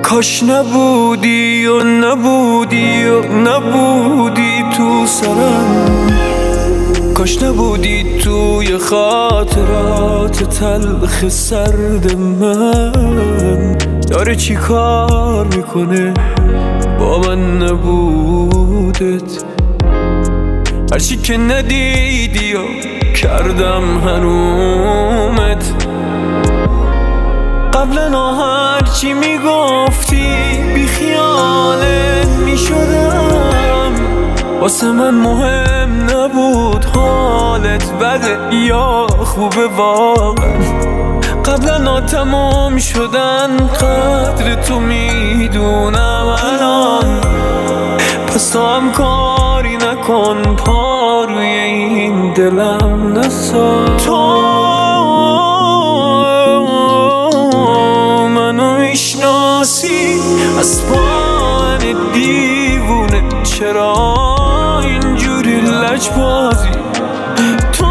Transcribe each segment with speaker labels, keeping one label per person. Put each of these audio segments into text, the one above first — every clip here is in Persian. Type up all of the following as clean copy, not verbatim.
Speaker 1: کاش نبودی و نبودی و نبودی تو سرم، کاش نبودی توی خاطرات تلخ سرد من. داره چی کار میکنه با من نبودت؟ هرچی که ندیدی و کردم هنومت. قبلا هرچی میگفتی بی خیالت میشدم، واسه من مهم نبود حالت بده یا خوبه واقعا. قبلا تمام شدن قدر تو میدونم الان، پس تو هم کاری نکن پا روی این دلم نسا. تو منو میشناسی از پان دیوونه، چرا اینجوری لجبازی؟ تو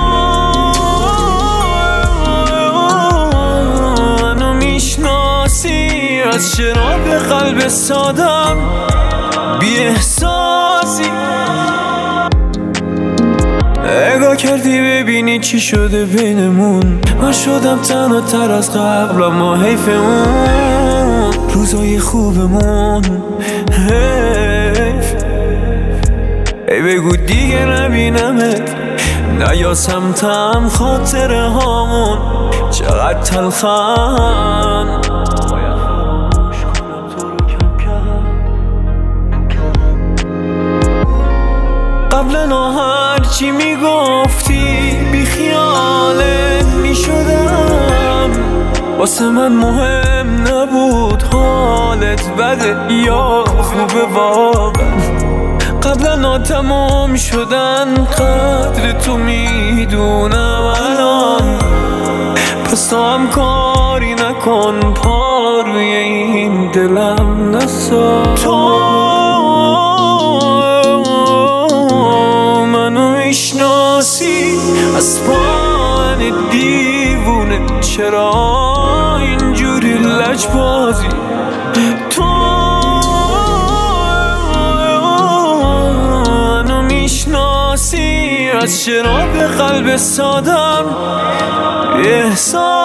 Speaker 1: منو میشناسی از شراب قلب سادم بی احساسی. نگاه کردی ببینی چی شده بینمون، من شدم تنها تر از قبل اما حیف اون روزای خوبمون. حیف ای بگو دیگه نبینمت، نیا سمتم خاطره هامون چقدر تلخن. قبلا هرچی میگفتی بی خیالت میشدم، واسه من مهم نبود حالت بده یا خوبه واقعا. قبلا تمام شدن قدر تو میدونم الان، پس تو هم کاری نکن پا روی این دلم نسا. تو میشناسی از پان دیوونه، چرا اینجوری لجبازی؟ تو منو میشناسی از شراب قلب سادم احساس.